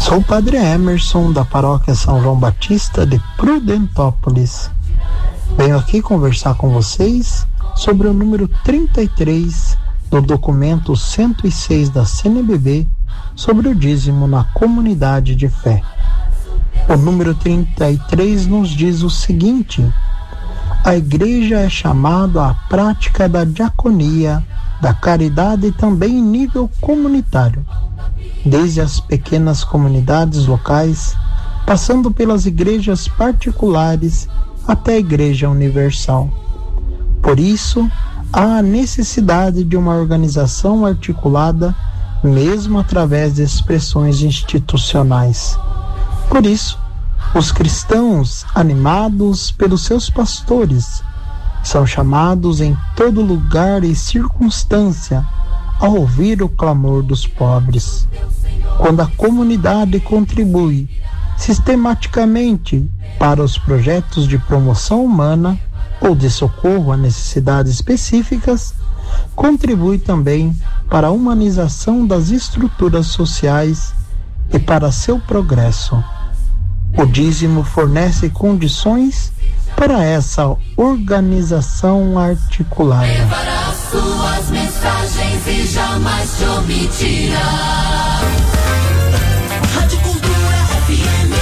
Sou o Padre Emerson, da Paróquia São João Batista de Prudentópolis. Venho aqui conversar com vocês sobre o número 33 do documento 106 da CNBB sobre o dízimo na comunidade de fé. O número 33 nos diz o seguinte: a igreja é chamada à prática da diaconia, da caridade e também em nível comunitário, desde as pequenas comunidades locais, passando pelas igrejas particulares até a Igreja Universal. Por isso, há a necessidade de uma organização articulada, mesmo através de expressões institucionais. Por isso, os cristãos, animados pelos seus pastores, são chamados em todo lugar e circunstância a ouvir o clamor dos pobres. Quando a comunidade contribui sistematicamente para os projetos de promoção humana ou de socorro a necessidades específicas, contribui também para a humanização das estruturas sociais e para seu progresso. O dízimo fornece condições para essa organização articulada. Levará suas mensagens e jamais te omitirá. Rádio Cultura FM.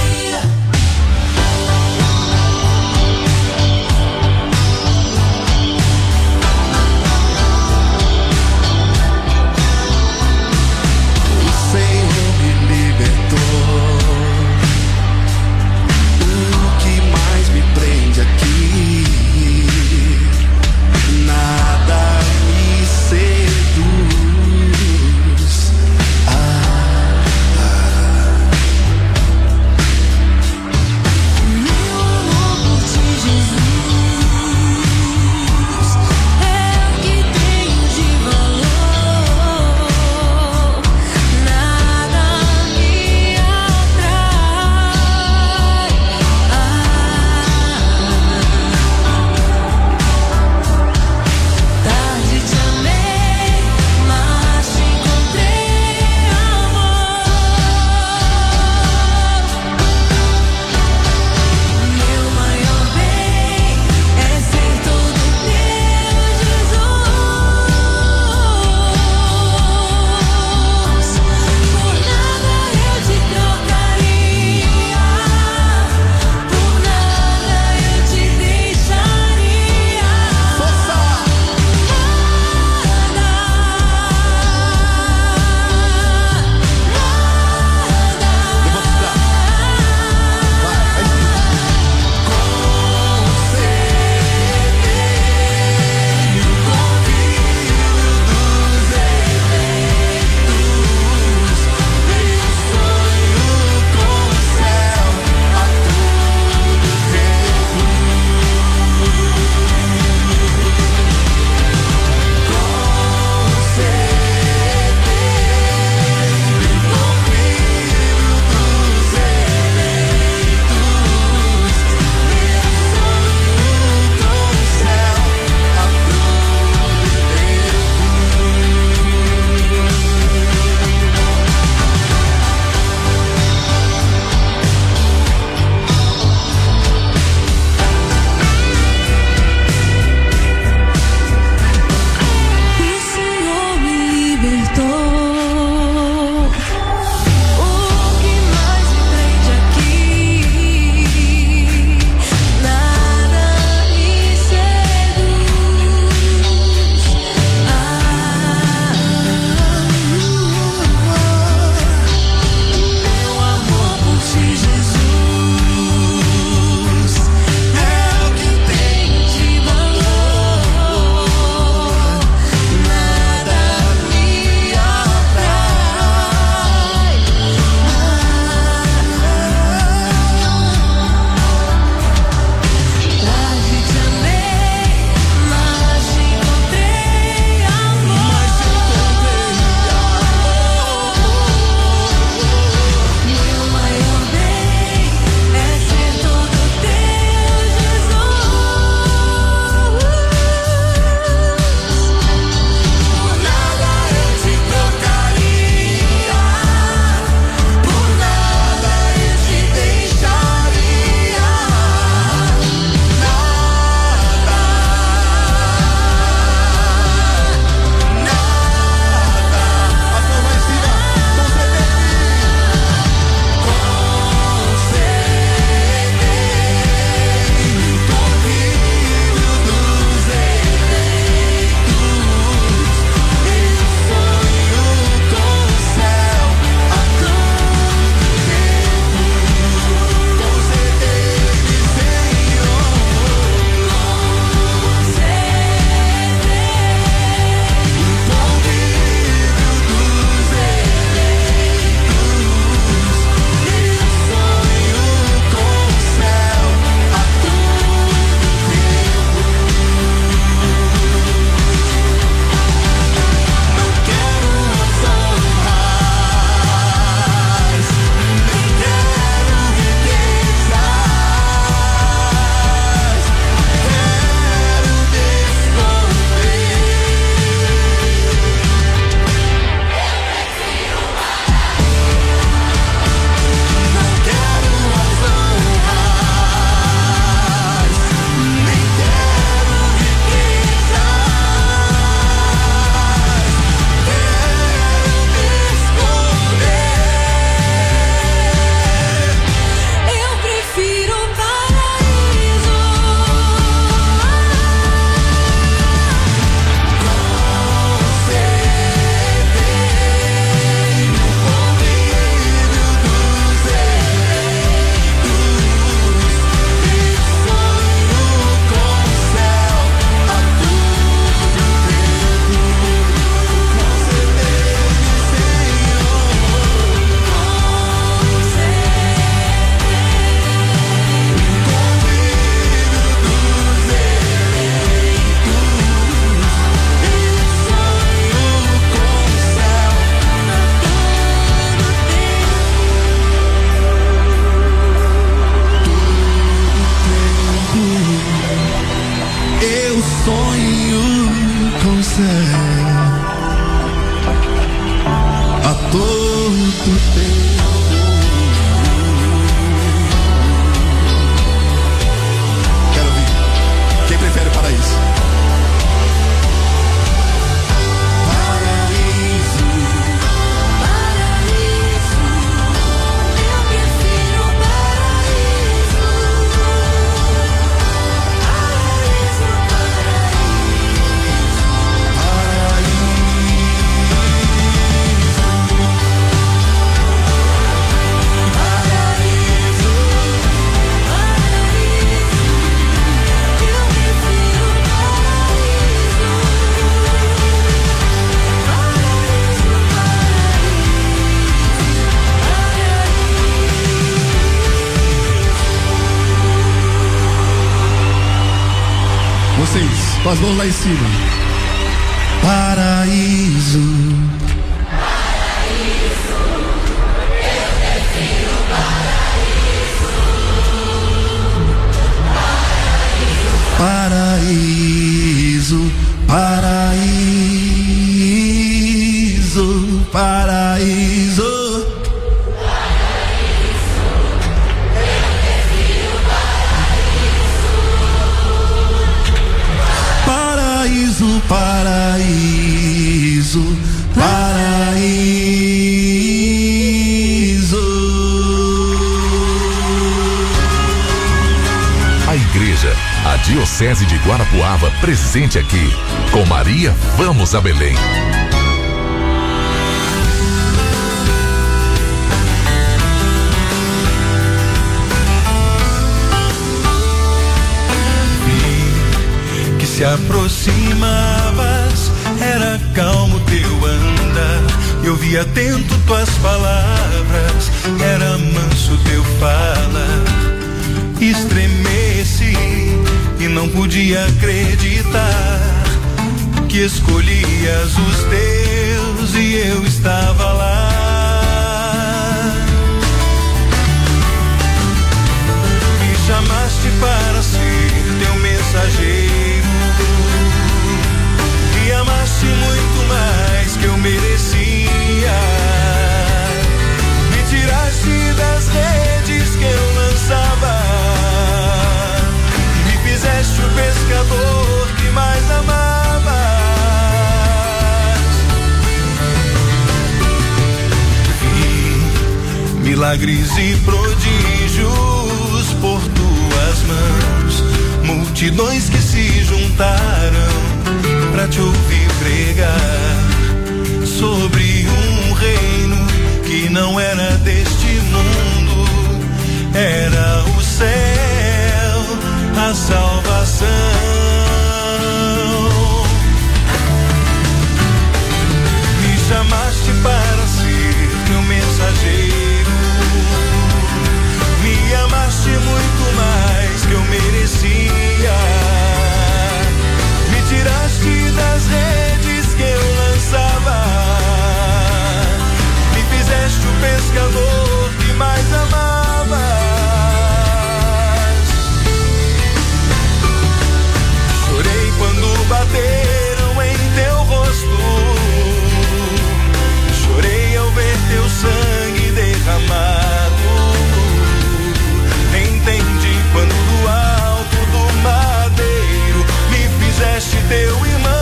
O Senhor me libertou. O que mais me prende aqui? Nada me seduz. Com as mãos lá em cima. Paraíso. Eu prefiro paraíso. Paraíso, paraíso. Paraíso, paraíso, paraíso. A igreja, a Diocese de Guarapuava, presente aqui. Com Maria, vamos a Belém. Se aproximavas, era calmo teu andar. Eu via atento tuas palavras, era manso teu falar. Estremeci e não podia acreditar que escolhias os teus e eu estava lá. Me chamaste para ser teu mensageiro e amaste muito mais que eu merecia. Me tiraste das redes que eu lançava, me fizeste o pescador que mais amavas. Vi milagres e prodígios por tuas mãos, multidões que se juntaram pra te ouvir pregar sobre um reino que não era deste mundo, era o céu, a salvação. Me chamaste para ser teu mensageiro, me amaste muito mais que eu merecia. Me tiraste das redes que eu lançava, me fizeste o pescador que mais amavas. Chorei quando bateram em teu rosto, chorei ao ver teu sangue derramado. Entendi quando do alto do madeiro me fizeste teu irmão.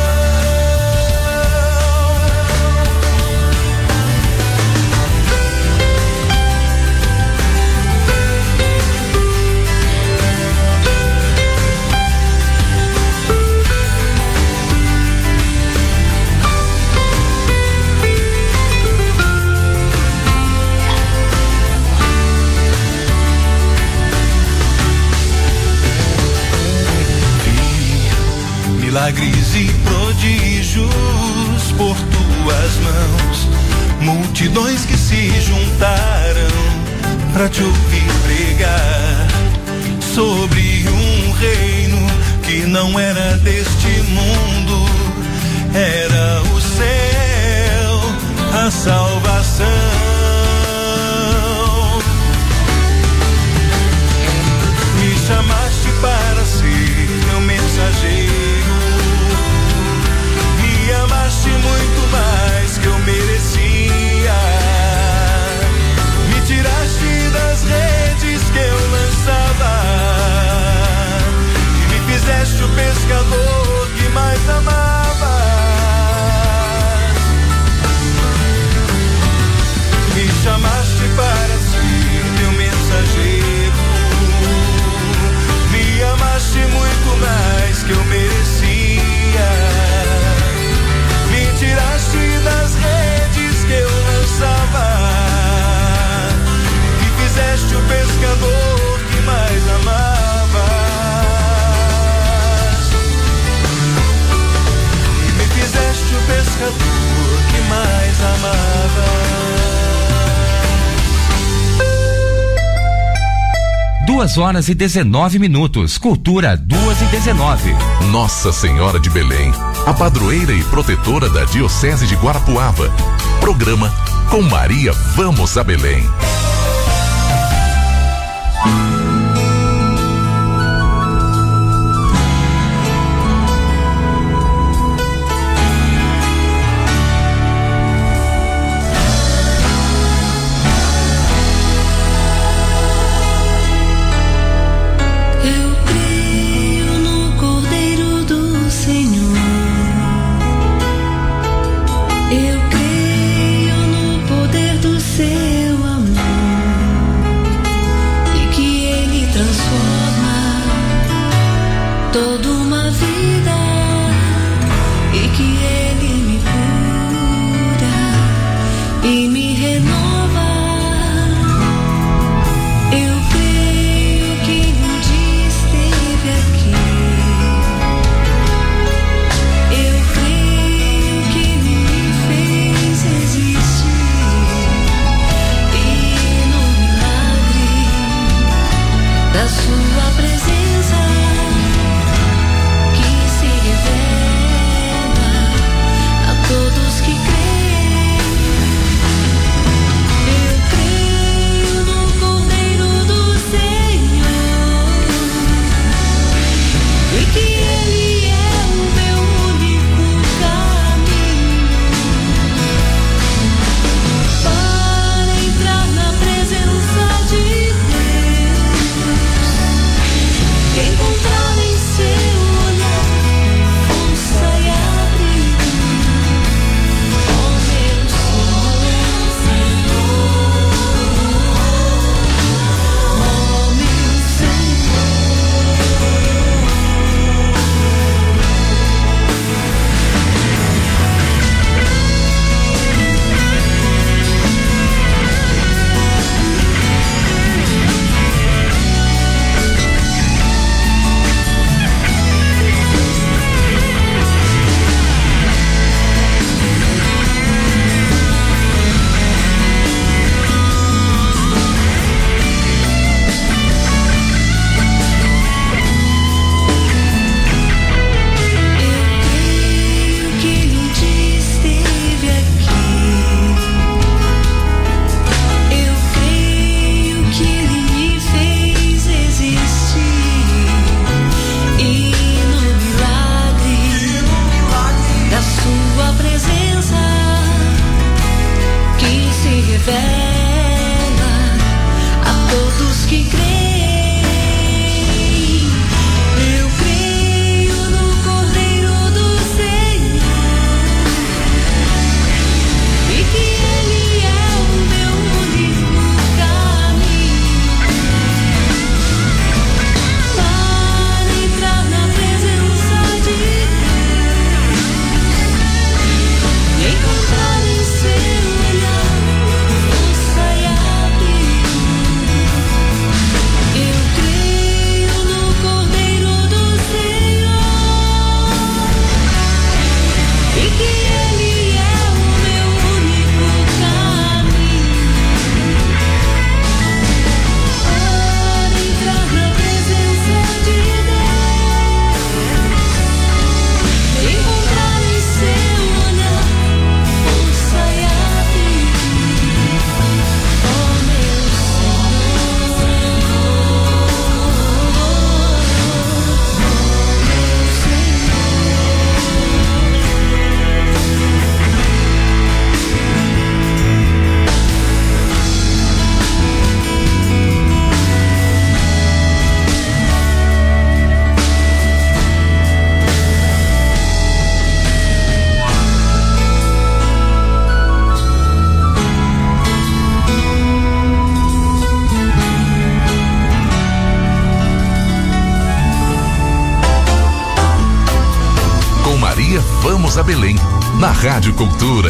Milagres e prodígios por tuas mãos, multidões que se juntaram pra te ouvir pregar sobre um reino que não era deste mundo, era o céu, a salvação. Me chamaste para ser meu mensageiro, me amaste muito mais que eu merecia. Me tiraste das redes que eu lançava e me fizeste o pescador que mais amavas. 2h19. Cultura 2h19. Nossa Senhora de Belém, a padroeira e protetora da Diocese de Guarapuava. Programa Com Maria Vamos a Belém. Vamos a Belém, na Rádio Cultura.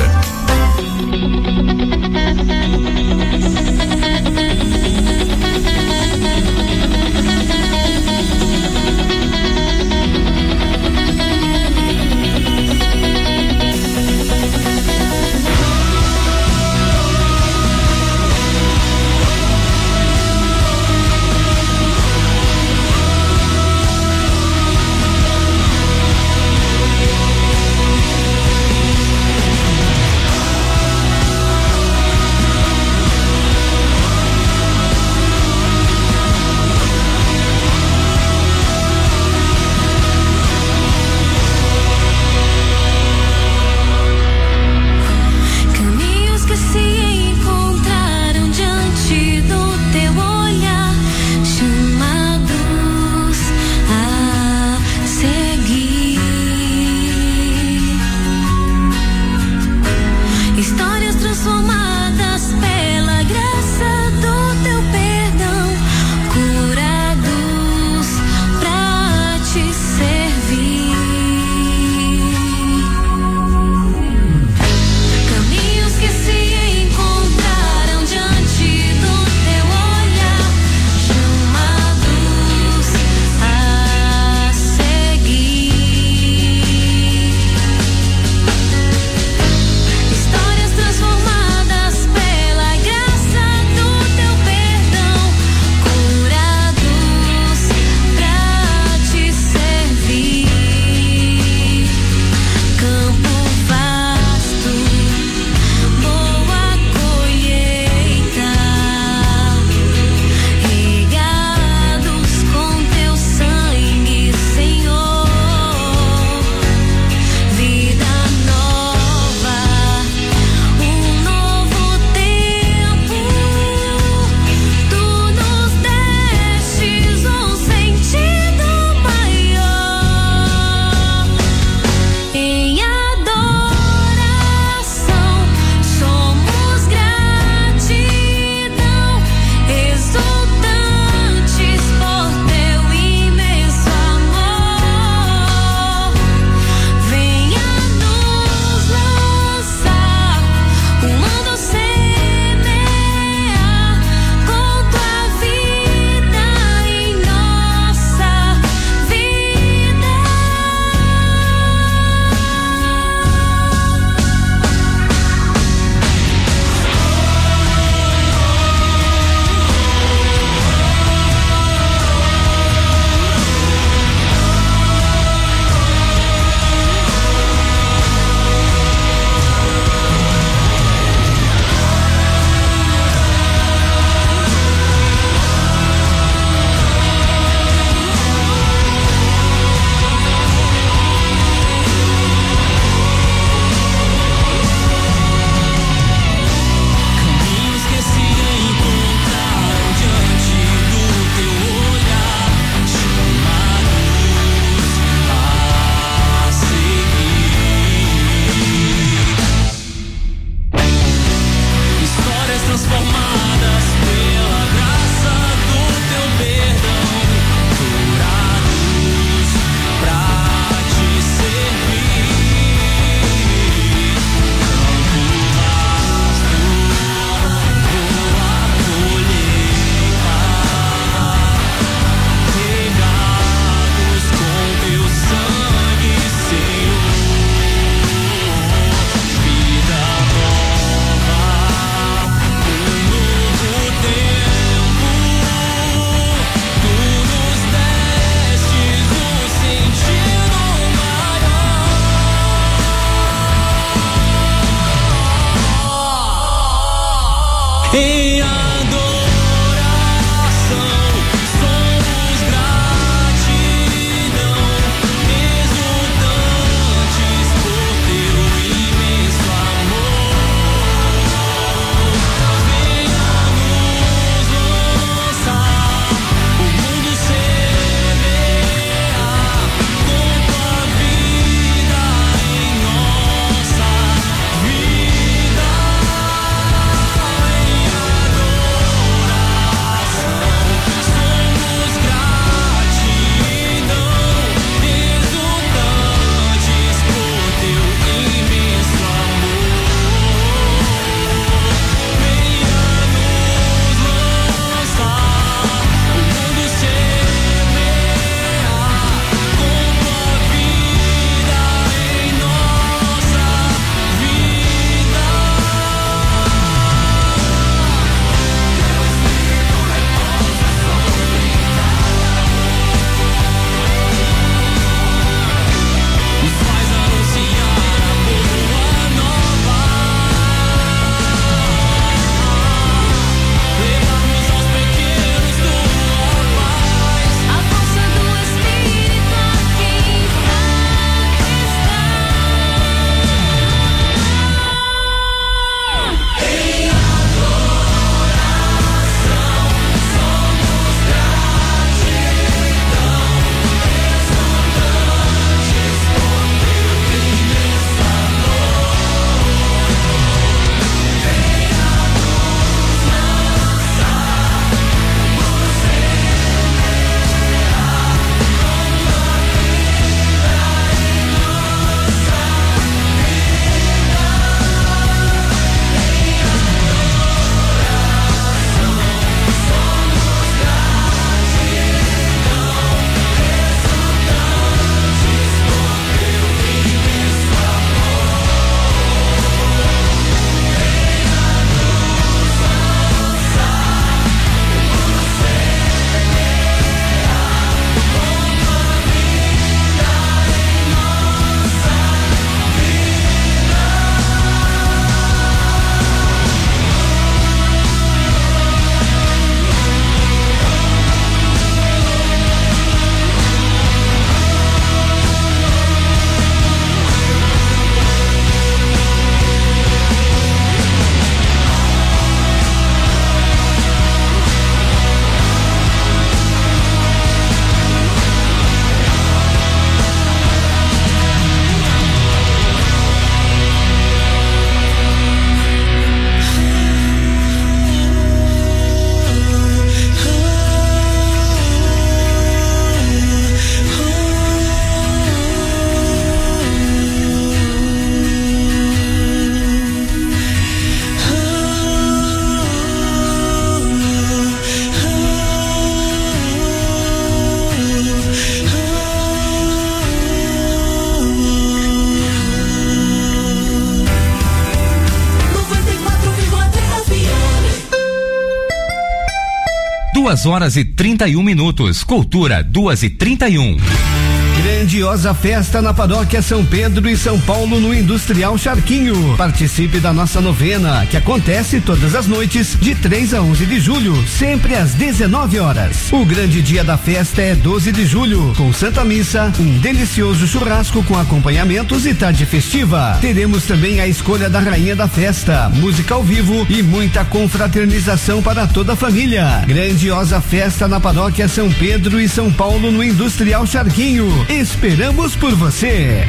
2h31. Cultura 2h31. Grandiosa festa na paróquia São Pedro e São Paulo no Industrial Charquinho. Participe da nossa novena, que acontece todas as noites de 3 a 11 de julho, sempre às 19 horas. O grande dia da festa é 12 de julho, com Santa Missa, um delicioso churrasco com acompanhamentos e tarde festiva. Teremos também a escolha da rainha da festa, música ao vivo e muita confraternização para toda a família. Grandiosa festa na paróquia São Pedro e São Paulo no Industrial Charquinho. Esperamos por você.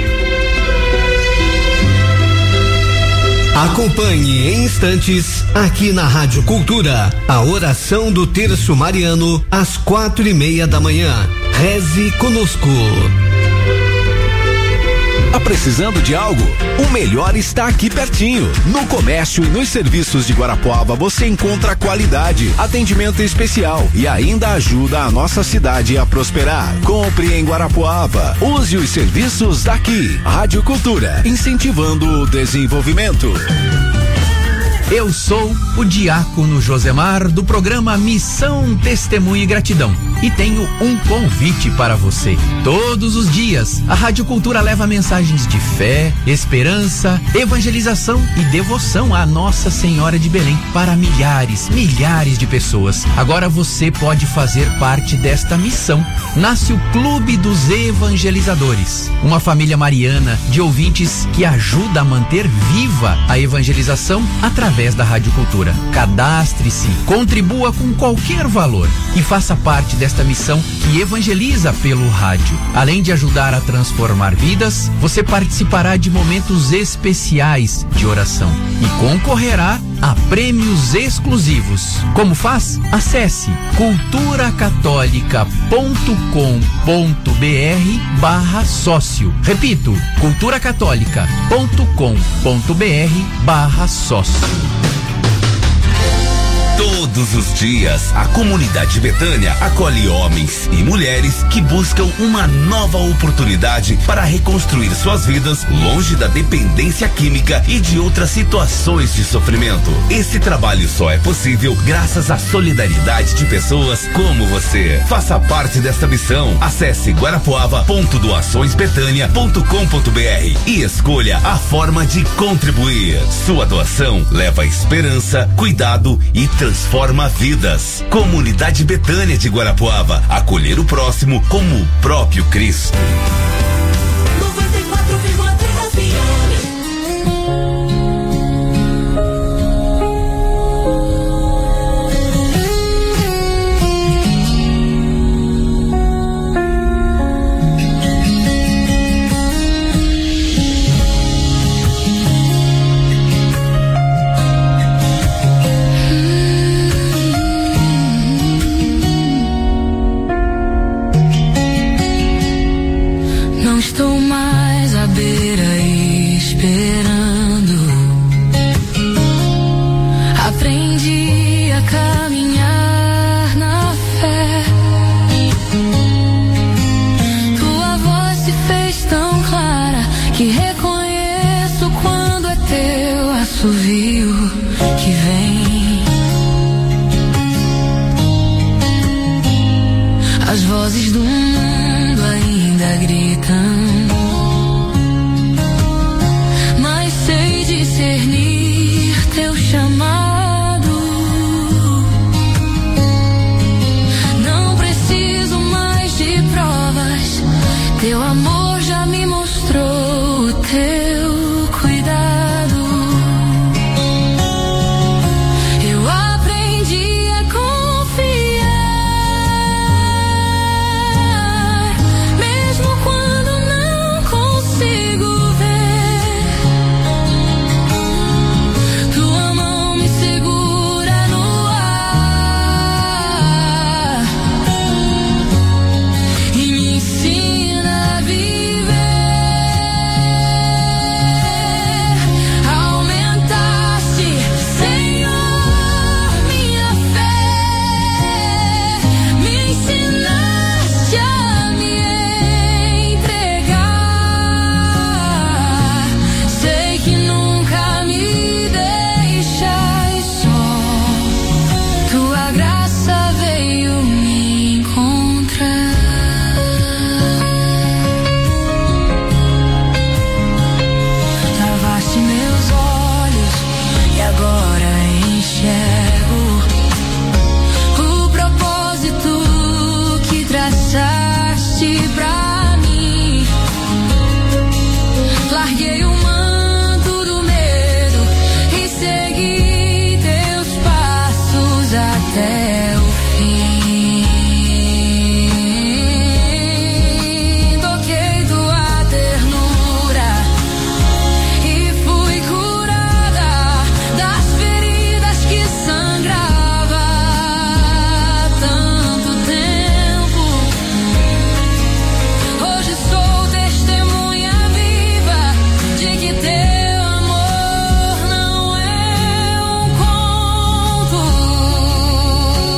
Acompanhe em instantes, aqui na Rádio Cultura, a oração do Terço Mariano às 4:30 da manhã. Reze conosco. Tá precisando de algo? O melhor está aqui pertinho. No comércio e nos serviços de Guarapuava você encontra qualidade, atendimento especial e ainda ajuda a nossa cidade a prosperar. Compre em Guarapuava. Use os serviços daqui. Rádio Cultura, incentivando o desenvolvimento. Eu sou o diácono Josemar do programa Missão Testemunho e Gratidão e tenho um convite para você. Todos os dias, a Rádio Cultura leva mensagens de fé, esperança, evangelização e devoção à Nossa Senhora de Belém para milhares de pessoas. Agora você pode fazer parte desta missão. Nasce o Clube dos Evangelizadores, uma família mariana de ouvintes que ajuda a manter viva a evangelização através da Rádio Cultura. Cadastre-se, contribua com qualquer valor e faça parte desta missão que evangeliza pelo rádio. Além de ajudar a transformar vidas, você participará de momentos especiais de oração e concorrerá a prêmios exclusivos. Como faz? Acesse culturacatólica.com.br/sócio. Repito, culturacatólica.com.br/sócio. Todos os dias, a comunidade Betânia acolhe homens e mulheres que buscam uma nova oportunidade para reconstruir suas vidas longe da dependência química e de outras situações de sofrimento. Esse trabalho só é possível graças à solidariedade de pessoas como você. Faça parte desta missão. Acesse guarapuava.doaçõesbetania.com.br e escolha a forma de contribuir. Sua doação leva esperança, cuidado e transforma vidas. Comunidade Betânia de Guarapuava, acolher o próximo como o próprio Cristo. 94,3 FM. Estou mais à beira esperando. Aprendi a caminhar na fé. Tua voz se fez tão clara que reconheço quando é teu assovio que vem. As vozes do mundo ainda gritam, mas sei discernir teu chamado. Não preciso mais de provas, teu amor já me mostrou o teu cuidado. Eu aprendi a confiar, mesmo quando não consigo ver. Tua mão me segura no ar e me ensina a viver. Aumentaste, Senhor, minha fé, me ensinaste a me entregar. Sei que nunca me deixas só. Tua graça veio me encontrar. Lavaste meus olhos e agora enxergo o propósito que traçaste pra mim. Larguei o manto do medo e segui teus passos até o fim. Toquei tua ternura e fui curada das feridas que sangrava há tanto tempo. Hoje sou testemunha viva de que teu amor não é um conto.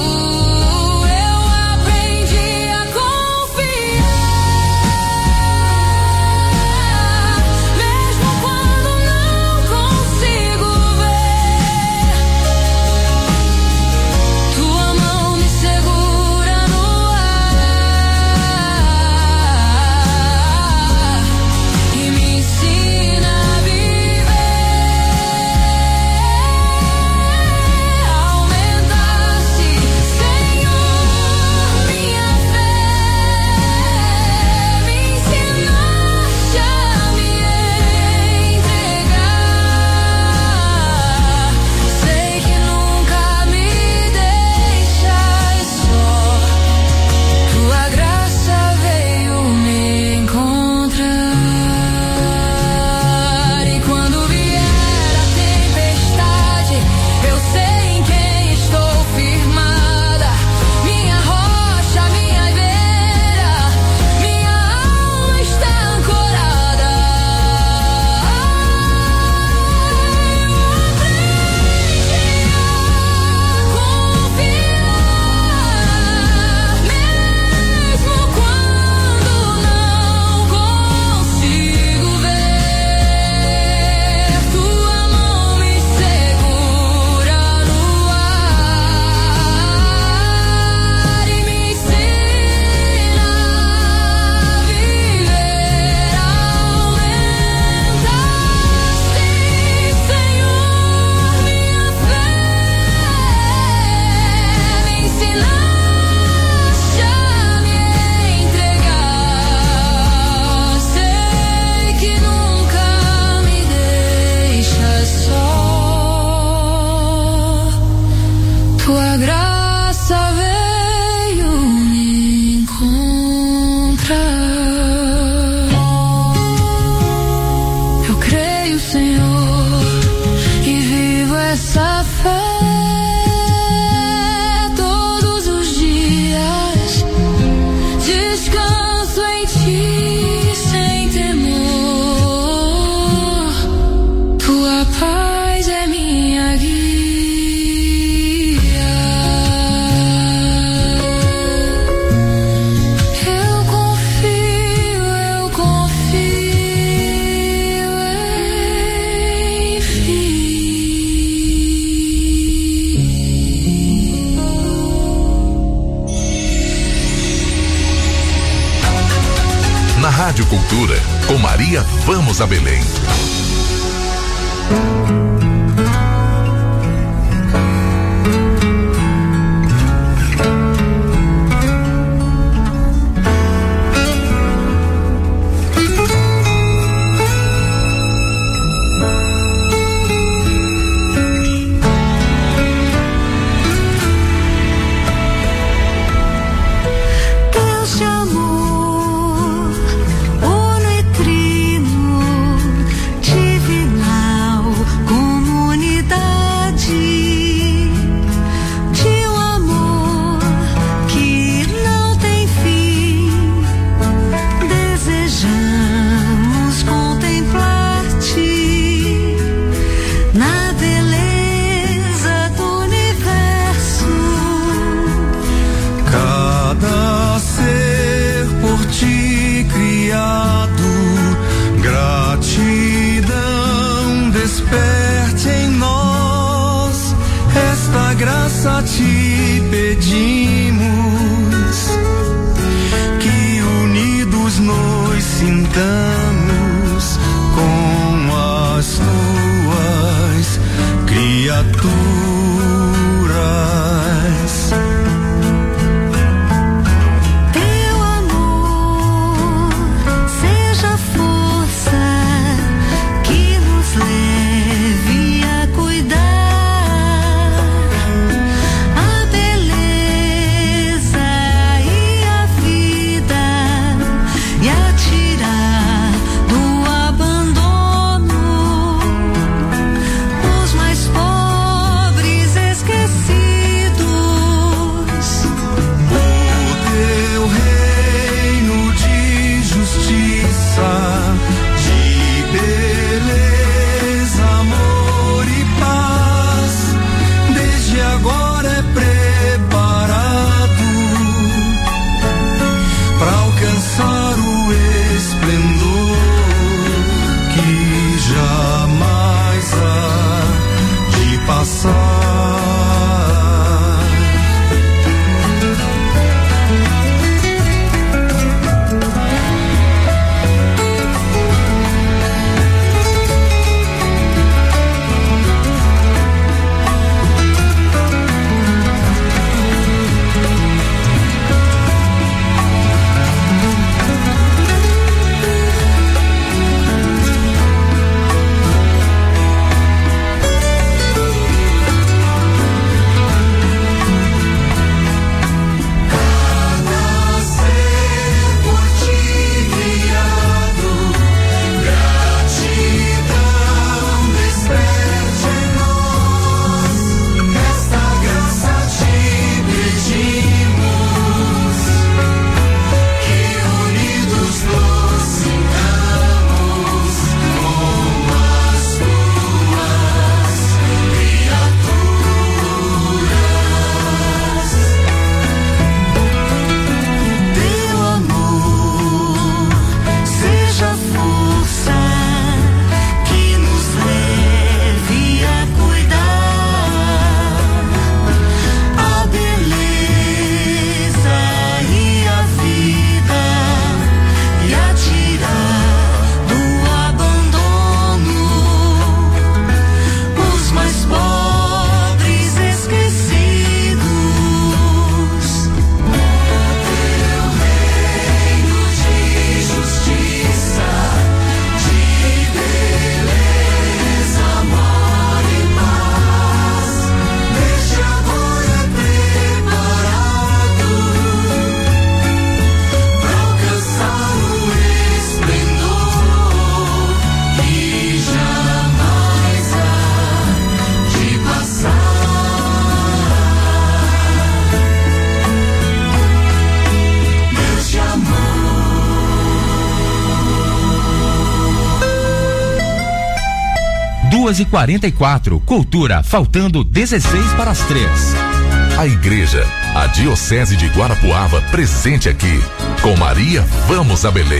Rádio Cultura, com Maria Vamos a Belém. Te pedimos que unidos nos sintamos com as tuas criaturas. Teu amor seja força que nos leve a cuidar. e 44, Cultura, faltando 16 para as 3. A igreja, a Diocese de Guarapuava, presente aqui. Com Maria Vamos a Belém.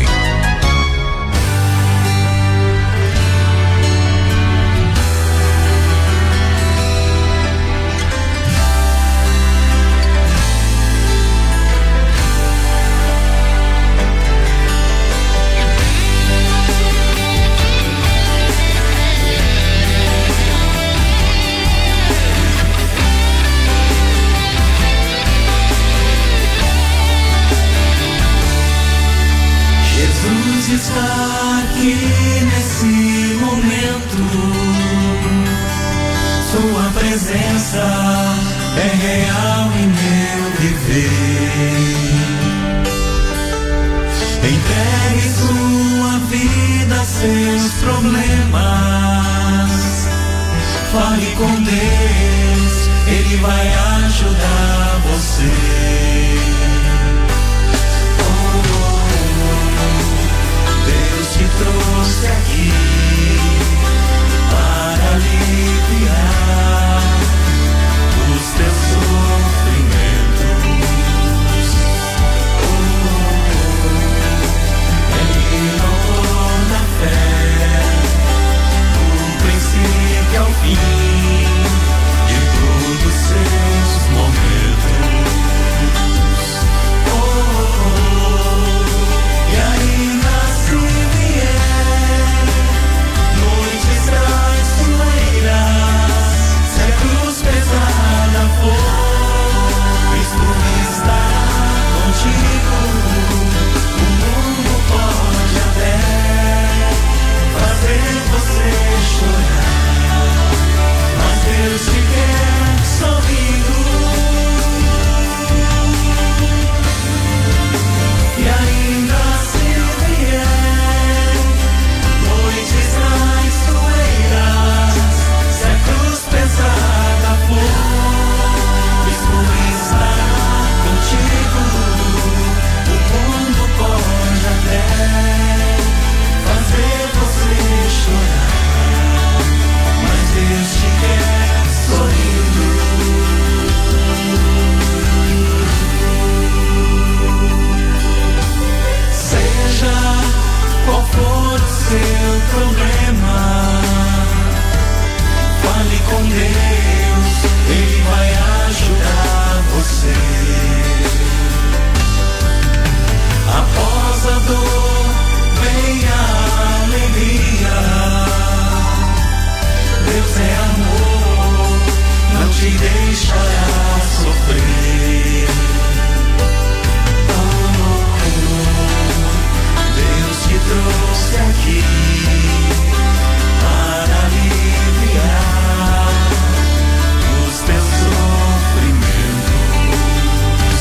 Entregue sua vida, seus problemas. Fale com Deus, Ele vai ajudar você. Deus te trouxe aqui para aliviar os teus sofrimentos. Ele não na fé, do princípio ao fim de todos seus momentos. E ainda se vier noites traiçoeiras, se a cruz pesada for, Cristo estará contigo. O mundo pode até fazer você chorar, mas Deus te quer sorrindo. E ainda se vier noites traiçoeiras, se a cruz pesada for, Cristo estará contigo. O mundo pode até fazer você chorar, mas Deus te quer sorrindo. Seja qual for o seu problema, fale com Deus, Ele vai ajudar você. Após a dor vem a alegria. Deus é amor, não te deixará sofrer. Deus te trouxe aqui para aliviar os teus sofrimentos.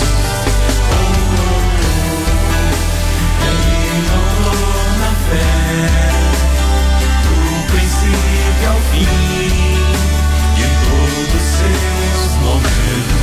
Ele inovou na fé, do princípio ao fim de todos seus momentos.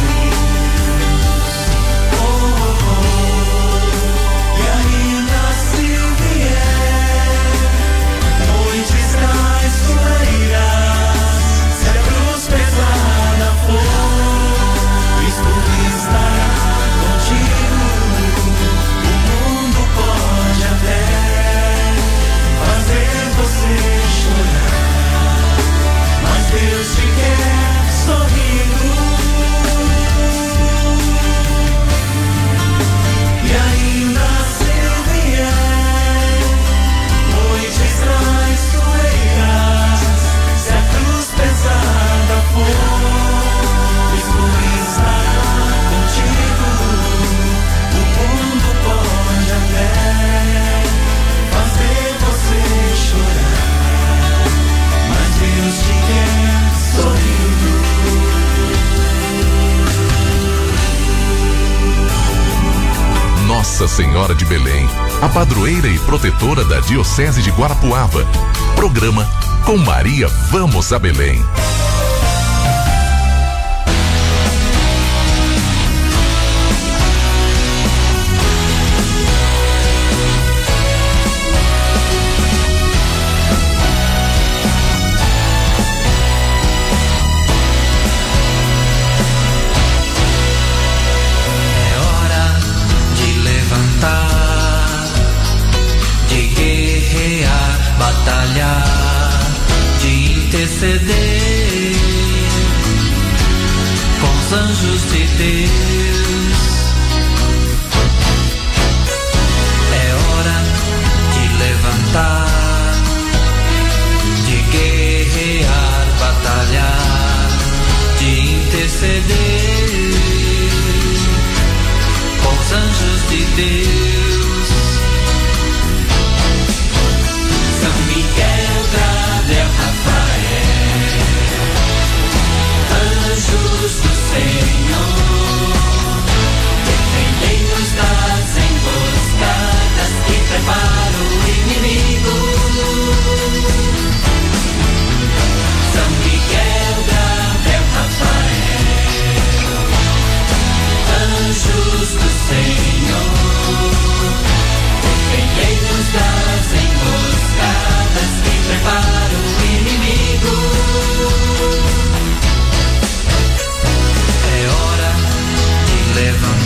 E ainda se vier noites traiçoeiras, se a cruz pesada for, Cristo estará contigo. O mundo pode até fazer você chorar, mas Deus te quer sorrindo. E ainda se vier noites traiçoeiras, se a cruz pesada for, Cristo estará contigo. O mundo pode até fazer você chorar, mas Deus te quer sorrindo. Nossa Senhora de Belém, a padroeira e protetora da Diocese de Guarapuava. Programa Com Maria Vamos a Belém. É hora de levantar, de guerrear, batalhar, de interceder com os anjos de Deus. É hora de levantar, de guerrear, batalhar, de interceder com os anjos de Deus. São Miguel, Gabriel, Rafael, anjos do Senhor,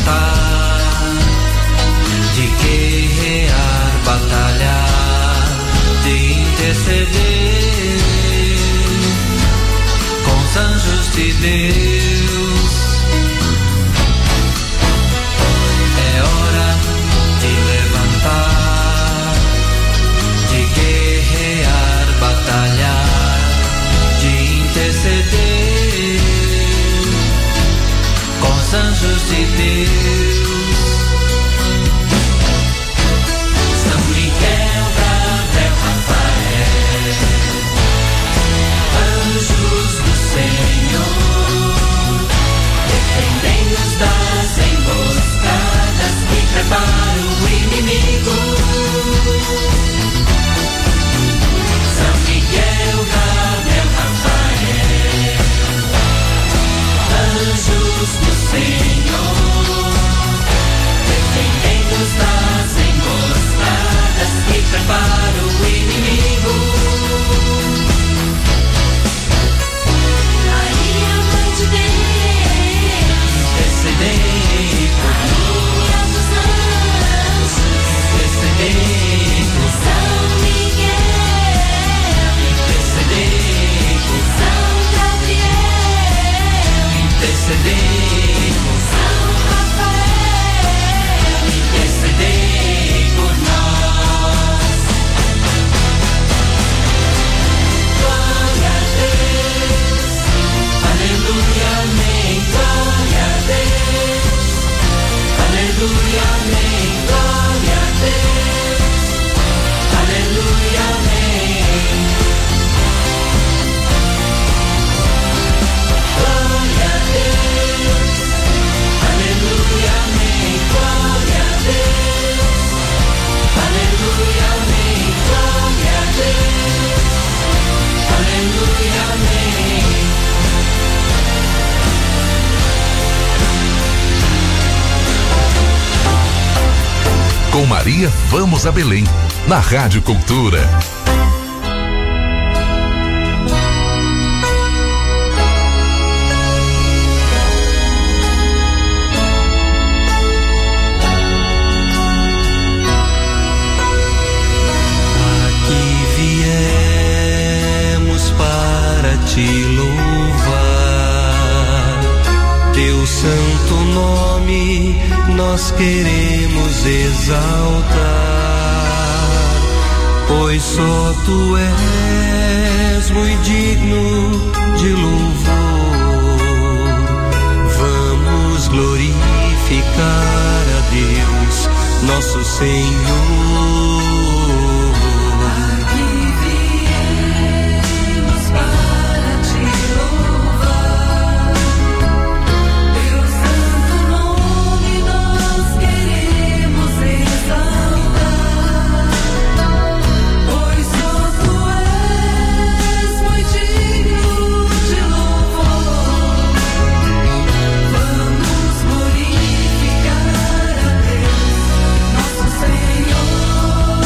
levantar, de guerrear, batalhar, de interceder com os anjos de Deus. É hora de levantar, de guerrear, batalhar, de interceder com os anjos de Deus. São Miguel, Gabriel, Rafael, anjos do Senhor, defendem-nos das emboscadas que prepara o inimigo. São Miguel, Gabriel, Rafael, anjos do Senhor, defendendo-nos das emboscadas que prepara o inimigo. Maria, Mãe de Deus, intercedei por nós. Dos anjos, intercedei por São Miguel, intercedei por São Gabriel, intercedei por São Rafael, intercedei por nós. Glória a Deus, aleluia, amém. Glória a Deus, aleluia, amém. Glória a Deus, aleluia, amém. Glória a Deus, aleluia, amém. Glória a Deus, aleluia, amém. Glória a Deus, aleluia, amém. Com Maria, vamos a Belém, na Rádio Cultura. Aqui viemos para te louvar, teu santo nome nós queremos exaltar, pois só tu és muito digno de louvor. Vamos glorificar a Deus, nosso Senhor. Senhor.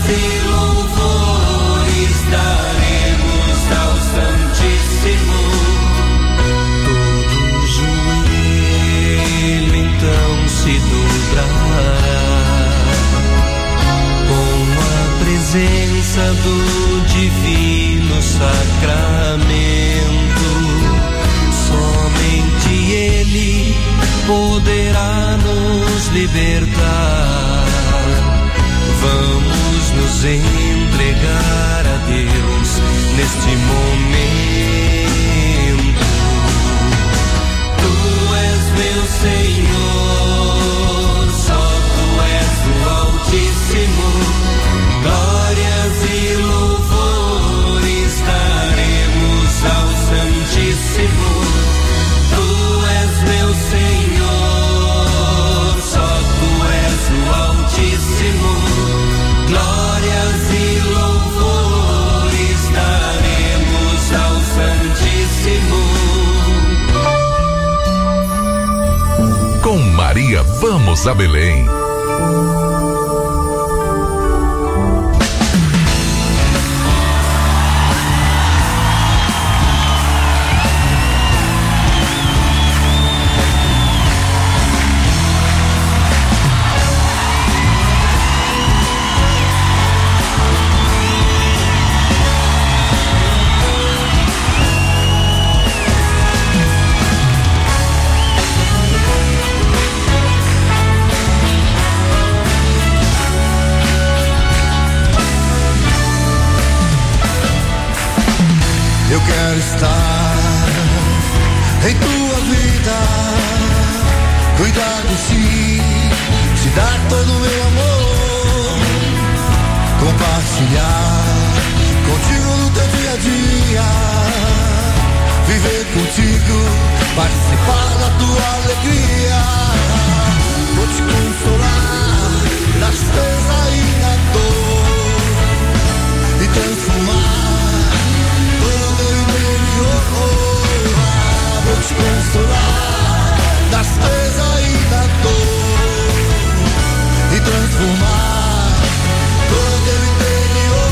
e louvores daremos ao Santíssimo. Todo joelho então se dobrará com a presença do divino sacramento. Somente Ele poderá nos libertar. Vamos nos entregar a Deus neste momento. Tu és meu Senhor, só Tu és o Altíssimo. Glórias e louvores daremos ao Santíssimo. Tu és meu Senhor, só Tu és o Altíssimo. Glórias e louvores daremos ao Santíssimo. Com Maria, vamos a Belém. Eu quero estar em tua vida, cuidar de ti, te dar todo o meu amor, compartilhar contigo no teu dia a dia, viver contigo, participar da tua alegria. Vou te consolar na tristeza e na dor e transformar vou te consolar das tristeza e da dor e transformar todo o teu interior.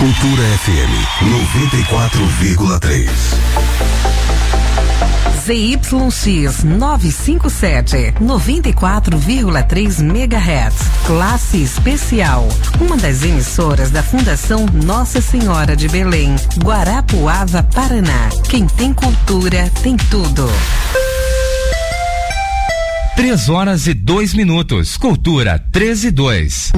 Cultura FM 94,3. ZYX 957, 94,3 MHz. Classe especial. Uma das emissoras da Fundação Nossa Senhora de Belém, Guarapuava, Paraná. Quem tem cultura tem tudo. 3h02. Cultura 13:02.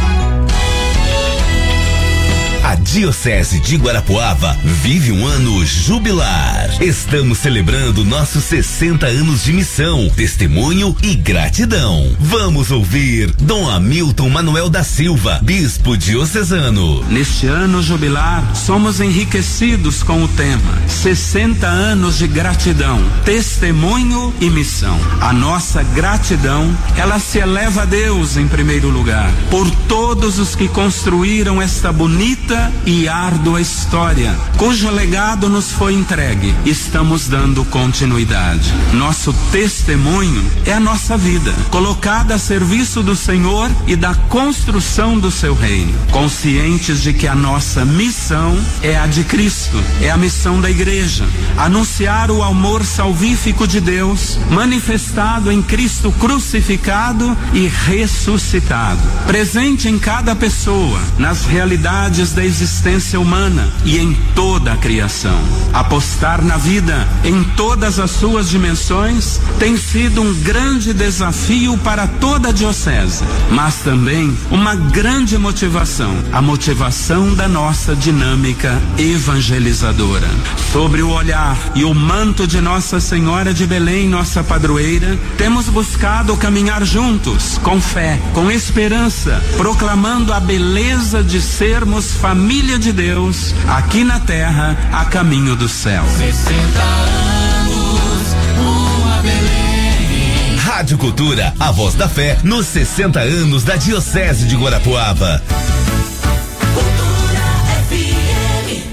A Diocese de Guarapuava vive um ano jubilar. Estamos celebrando nossos 60 anos de missão, testemunho e gratidão. Vamos ouvir Dom Hamilton Manuel da Silva, bispo diocesano. Neste ano jubilar, somos enriquecidos com o tema 60 anos de gratidão, testemunho e missão. A nossa gratidão, ela se eleva a Deus em primeiro lugar, por todos os que construíram esta bonita e árdua história, cujo legado nos foi entregue. Estamos dando continuidade. Nosso testemunho é a nossa vida, colocada a serviço do Senhor e da construção do seu reino, conscientes de que a nossa missão é a de Cristo, é a missão da igreja, anunciar o amor salvífico de Deus, manifestado em Cristo crucificado e ressuscitado, presente em cada pessoa, nas realidades da existência humana e em toda a criação. Apostar na vida em todas as suas dimensões tem sido um grande desafio para toda a diocese, mas também uma grande motivação, a motivação da nossa dinâmica evangelizadora. Sobre o olhar e o manto de Nossa Senhora de Belém, nossa padroeira, temos buscado caminhar juntos, com fé, com esperança, proclamando a beleza de sermos família de Deus, aqui na terra, a caminho do céu. 60 anos, uma Belém. Rádio Cultura, a voz da fé, nos 60 anos da Diocese de Guarapuava. Cultura FM.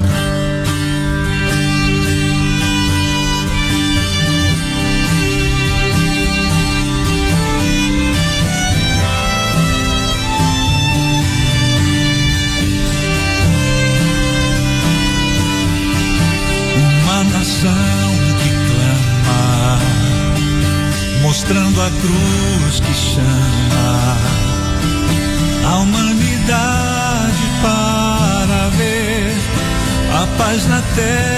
Que clama, mostrando a cruz que chama a humanidade para ver a paz na terra